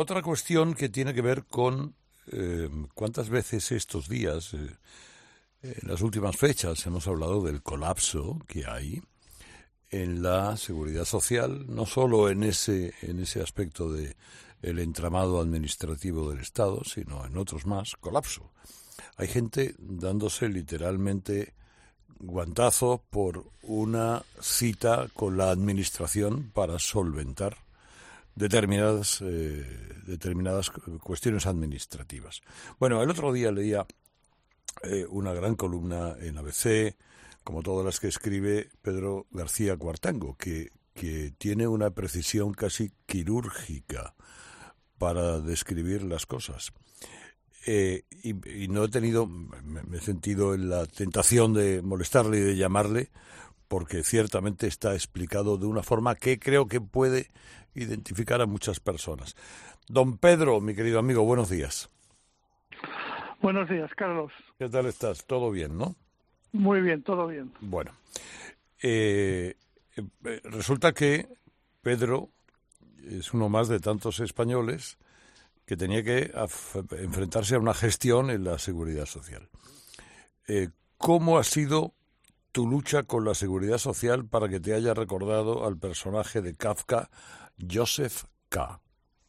otra cuestión que tiene que ver con cuántas veces estos días, en las últimas fechas, hemos hablado del colapso que hay en la seguridad social, no solo en ese aspecto de el entramado administrativo del Estado, sino en otros más, colapso. Hay gente dándose literalmente guantazo por una cita con la administración para solventar determinadas cuestiones administrativas. Bueno, el otro día leía una gran columna en ABC, como todas las que escribe Pedro García Cuartango, que tiene una precisión casi quirúrgica para describir las cosas. Y no he tenido, me he sentido en la tentación de molestarle y de llamarle, porque ciertamente está explicado de una forma que creo que puede identificar a muchas personas. Don Pedro, mi querido amigo, buenos días. Buenos días, Carlos. ¿Qué tal estás? ¿Todo bien, no? Muy bien, todo bien. Bueno, resulta que Pedro es uno más de tantos españoles que tenía que enfrentarse a una gestión en la seguridad social. ¿Cómo ha sido tu lucha con la seguridad social para que te haya recordado al personaje de Kafka, Joseph K?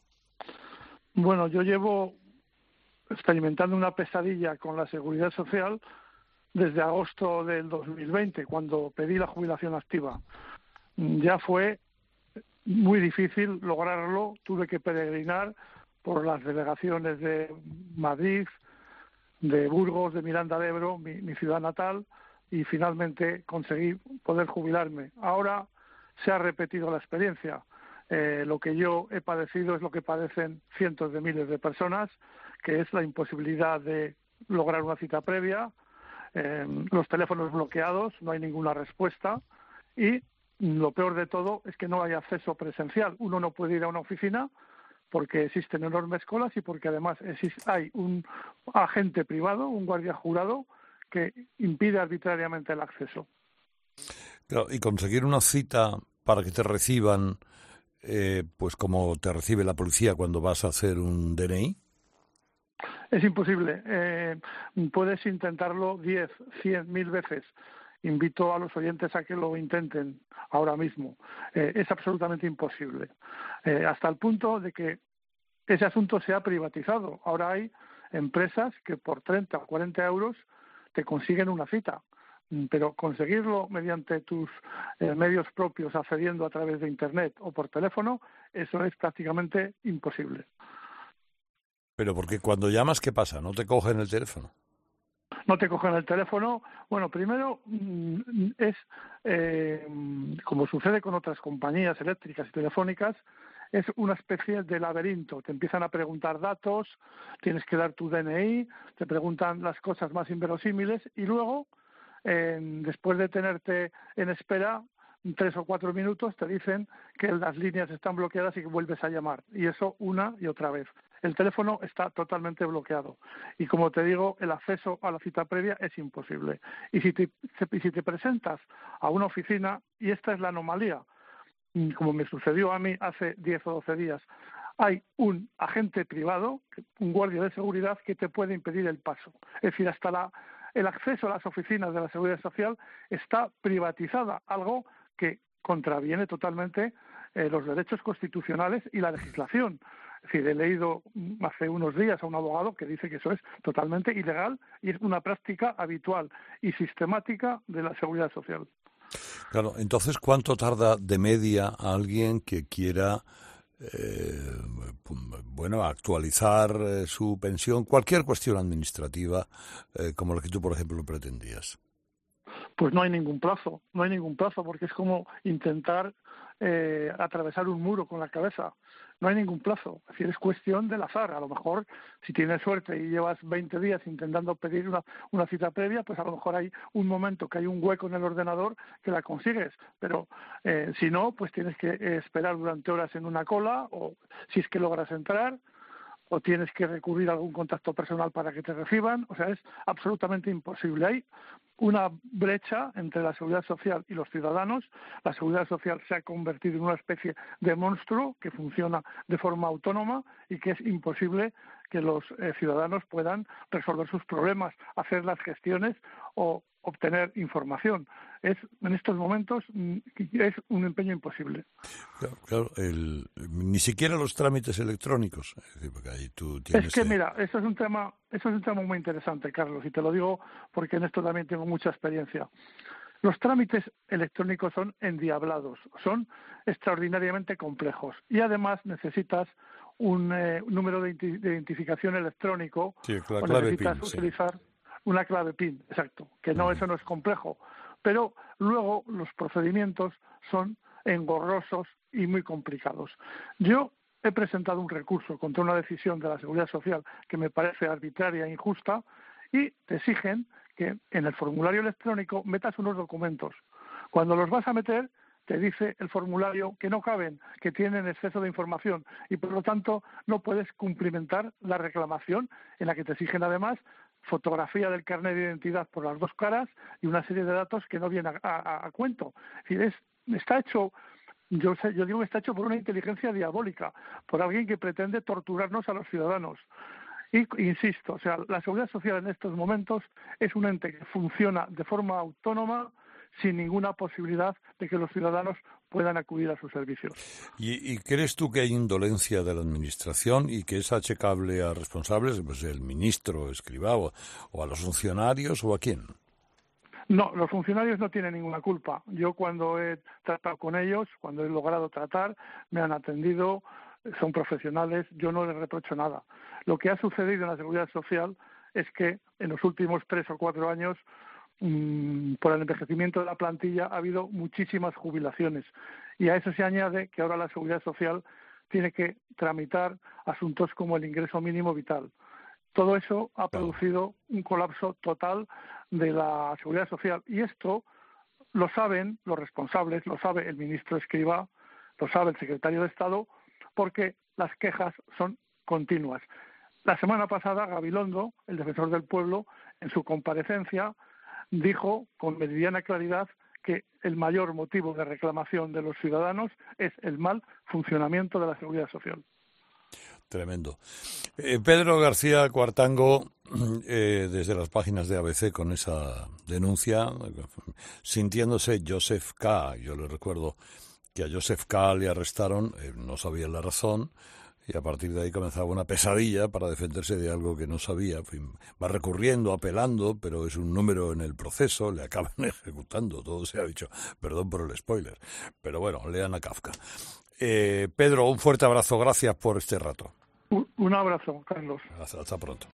Bueno, yo llevo experimentando una pesadilla con la seguridad social desde agosto del 2020, cuando pedí la jubilación activa. Ya fue muy difícil lograrlo, tuve que peregrinar por las delegaciones de Madrid, de Burgos, de Miranda de Ebro, mi ciudad natal, y finalmente conseguí poder jubilarme. Ahora se ha repetido la experiencia. Lo que yo he padecido es lo que padecen cientos de miles de personas, que es la imposibilidad de lograr una cita previa, los teléfonos bloqueados, no hay ninguna respuesta, y lo peor de todo es que no hay acceso presencial. Uno no puede ir a una oficina porque existen enormes colas y porque además hay un agente privado, un guardia jurado, que impide arbitrariamente el acceso. Claro, y conseguir una cita para que te reciban, pues como te recibe la policía cuando vas a hacer un DNI. Es imposible. Puedes intentarlo 10, 100, 1000 veces. Invito a los oyentes a que lo intenten ahora mismo. Es absolutamente imposible. Hasta el punto de que ese asunto se ha privatizado. Ahora hay empresas que por 30 o 40 euros te consiguen una cita. Pero conseguirlo mediante tus medios propios, accediendo a través de Internet o por teléfono, eso es prácticamente imposible. Pero porque cuando llamas, ¿qué pasa? ¿No te cogen el teléfono? No te cogen el teléfono. Bueno, primero es, como sucede con otras compañías eléctricas y telefónicas, es una especie de laberinto. Te empiezan a preguntar datos, tienes que dar tu DNI, te preguntan las cosas más inverosímiles y luego, después de tenerte en espera 3 o 4 minutos, te dicen que las líneas están bloqueadas y que vuelves a llamar. Y eso una y otra vez. El teléfono está totalmente bloqueado. Y como te digo, el acceso a la cita previa es imposible. Y si te presentas a una oficina, y esta es la anomalía, como me sucedió a mí hace 10 o 12 días, hay un agente privado, un guardia de seguridad, que te puede impedir el paso. Es decir, hasta el acceso a las oficinas de la Seguridad Social está privatizada, algo que contraviene totalmente los derechos constitucionales y la legislación. Es decir, he leído hace unos días a un abogado que dice que eso es totalmente ilegal y es una práctica habitual y sistemática de la Seguridad Social. Claro, entonces, ¿cuánto tarda de media alguien que quiera actualizar su pensión, cualquier cuestión administrativa como la que tú, por ejemplo, pretendías? Pues no hay ningún plazo, porque es como intentar atravesar un muro con la cabeza. No hay ningún plazo, es decir, es cuestión del azar. A lo mejor, si tienes suerte y llevas 20 días intentando pedir una cita previa, pues a lo mejor hay un momento que hay un hueco en el ordenador que la consigues, pero si no, pues tienes que esperar durante horas en una cola, o si es que logras entrar, o tienes que recurrir a algún contacto personal para que te reciban. O sea, es absolutamente imposible. Hay una brecha entre la seguridad social y los ciudadanos. La seguridad social se ha convertido en una especie de monstruo que funciona de forma autónoma y que es imposible que los ciudadanos puedan resolver sus problemas, hacer las gestiones o obtener información. En estos momentos es un empeño imposible. Claro, ni siquiera los trámites electrónicos. Es decir, porque ahí tú tienes... Es que mira, eso es un tema muy interesante, Carlos, y te lo digo porque en esto también tengo mucha experiencia. Los trámites electrónicos son endiablados, son extraordinariamente complejos y además necesitas un número de identificación electrónico, sí, la o clave necesitas PIN, utilizar una clave PIN, exacto, que no, eso no es complejo, pero luego los procedimientos son engorrosos y muy complicados. Yo he presentado un recurso contra una decisión de la Seguridad Social que me parece arbitraria e injusta y te exigen que en el formulario electrónico metas unos documentos. Cuando los vas a meter, te dice el formulario que no caben, que tienen exceso de información y por lo tanto no puedes cumplimentar la reclamación en la que te exigen además fotografía del carnet de identidad por las dos caras y una serie de datos que no vienen a cuento. Es decir, está hecho... Yo digo que está hecho por una inteligencia diabólica, por alguien que pretende torturarnos a los ciudadanos. Y insisto, o sea, la seguridad social en estos momentos es un ente que funciona de forma autónoma, sin ninguna posibilidad de que los ciudadanos puedan acudir a sus servicios. ¿Y crees tú que hay indolencia de la Administración y que es achacable a responsables, pues el ministro, Escrivá, o a los funcionarios o a quién? No, los funcionarios no tienen ninguna culpa. Yo cuando he tratado con ellos, cuando he logrado tratar, me han atendido, son profesionales, yo no les reprocho nada. Lo que ha sucedido en la Seguridad Social es que en los últimos 3 o 4 años, por el envejecimiento de la plantilla, ha habido muchísimas jubilaciones. Y a eso se añade que ahora la Seguridad Social tiene que tramitar asuntos como el ingreso mínimo vital. Todo eso ha producido un colapso total de la Seguridad Social. Y esto lo saben los responsables, lo sabe el ministro Escrivá, lo sabe el secretario de Estado, porque las quejas son continuas. La semana pasada, Gabilondo, el defensor del pueblo, en su comparecencia, dijo con meridiana claridad que el mayor motivo de reclamación de los ciudadanos es el mal funcionamiento de la Seguridad Social. Tremendo. Pedro García Cuartango, desde las páginas de ABC con esa denuncia, sintiéndose Joseph K. Yo le recuerdo que a Joseph K. le arrestaron, no sabía la razón, y a partir de ahí comenzaba una pesadilla para defenderse de algo que no sabía. Va recurriendo, apelando, pero es un número en el proceso, le acaban ejecutando, todo se ha dicho. Perdón por el spoiler, pero bueno, lean a Kafka. Pedro, un fuerte abrazo, gracias por este rato. Un abrazo, Carlos. Hasta pronto.